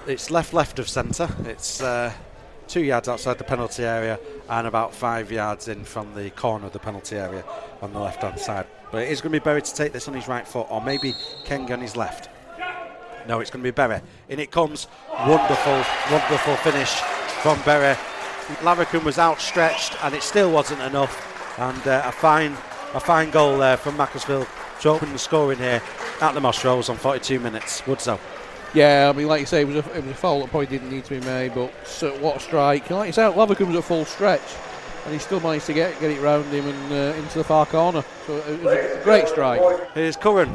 It's left of centre. It's 2 yards outside the penalty area and about 5 yards in from the corner of the penalty area on the left-hand side. But it is going to be Berry to take this on his right foot, or maybe Kenga on his left. No, it's going to be Berry. In it comes. Wonderful finish from Berry. Lavercombe was outstretched and it still wasn't enough. And a fine goal there from Macclesfield to open the scoring here at the Moss Rose on 42 minutes. Woodsoe. Yeah, I mean, like you say, it was a foul that probably didn't need to be made, but what a strike. Like you said, Lavercombe's at full stretch, and he still managed to get it round him and into the far corner. So it was a great strike. Here's Curran,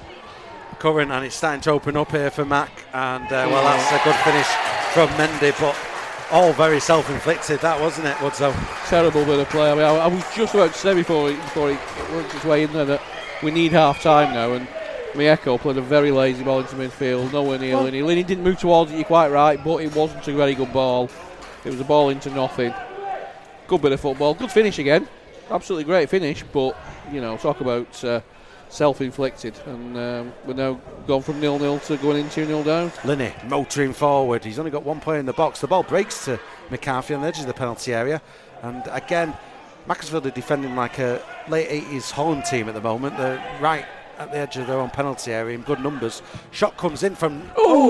and it's starting to open up here for Mac, and well, that's a good finish from Mendy, but all very self-inflicted, that wasn't it, Woodsoe? Terrible bit of play. I mean, I was just about to say before he worked his way in there that we need half-time now, and Mieko played a very lazy ball into midfield, nowhere near Linney. Linney didn't move towards it, you're quite right, but it wasn't a very good ball. It was a ball into nothing. Good bit of football, good finish again. Absolutely great finish, but, talk about self-inflicted. And we're now gone from 0-0 to going in 2-0 down. Linney motoring forward. He's only got 1 player in the box. The ball breaks to McCarthy on the edge of the penalty area. And again, Macclesfield are defending like a late 80s Holland team at the moment. They're right at the edge of their own penalty area in good numbers. Shot comes in from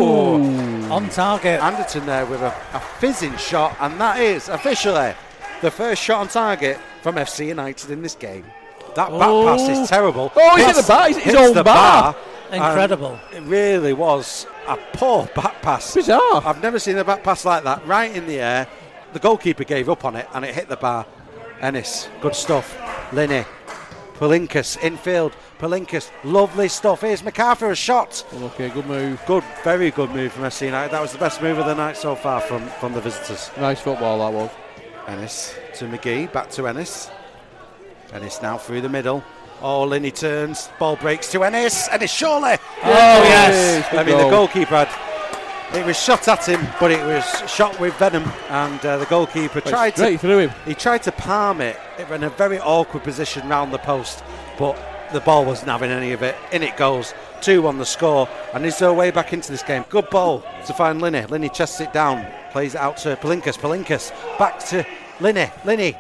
on target. Anderton there with a fizzing shot, and that is officially the first shot on target from FC United in this game. That back pass is terrible. He's hit the bar. He's his own bar. Incredible. It really was a poor back pass. Bizarre. I've never seen a back pass like that. Right in the air. The goalkeeper gave up on it and it hit the bar. Ennis, good stuff. Linney. Palinkas, infield. Palinkas, lovely stuff. Here's McCarthy, a shot. Okay, good move. Good, very good move from FC United. That was the best move of the night so far from the visitors. Nice football, that was. Ennis to McGee, back to Ennis. Ennis now through the middle. Linney turns, ball breaks to Ennis. Ennis, surely! Yes! I mean, the goalkeeper it was shot at him, but it was shot with venom, and the goalkeeper tried through him. He tried to palm it in a very awkward position round the post, but the ball wasn't having any of it. In it goes. 2-1 the score, and is there a way back into this game? Good ball to find Linney. Linney chests it down, plays it out to Palinkas. Palinkas back to Linney. Linney.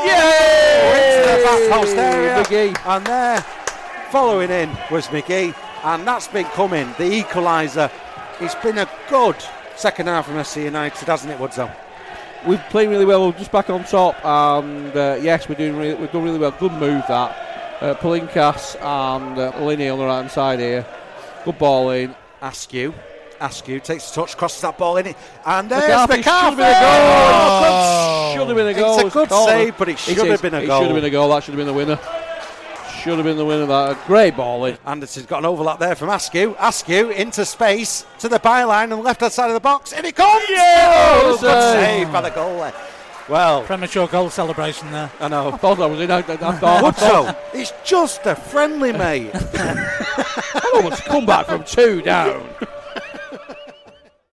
Into the back post area. McGee. And there, following in was McGee, and that's been coming. The equaliser. It's been a good second half from FC United, hasn't it, Woodsoe? We've played really well. We're just back on top, and yes, we've done really well. Good move that. Palinkas and Linney on the right hand side here. Good ball in. Askew takes a touch, crosses that ball in it, and there's McCarthy. Should have been a goal. It's a good save, but it should have been a goal. It should have been a goal. That should have been the winner. Should have been the winner. That a great ball in. Anderson's got an overlap there from Askew. Askew into space to the byline on the left hand side of the box. In it comes. Good save by the goalie. Well, premature goal celebration there. I know. I thought I was in. I thought. It's just a friendly, mate. I want to come back from 2 down.